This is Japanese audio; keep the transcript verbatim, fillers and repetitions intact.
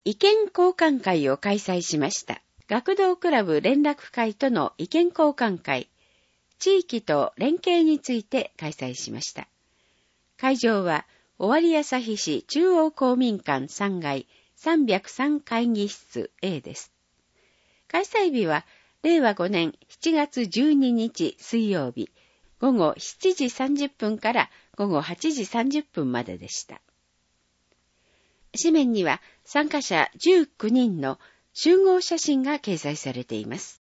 意見交換会を開催しました。学童クラブ連絡会との意見交換会、地域と連携について開催しました。会場は、尾張旭市中央公民館さんがいさんびゃくさん会議室 A です。開催日は、れいわごねんしちがつじゅうににち水曜日、ごごしちじさんじゅっぷんからごごはちじさんじゅっぷんまででした。紙面には参加者じゅうきゅうにんの集合写真が掲載されています。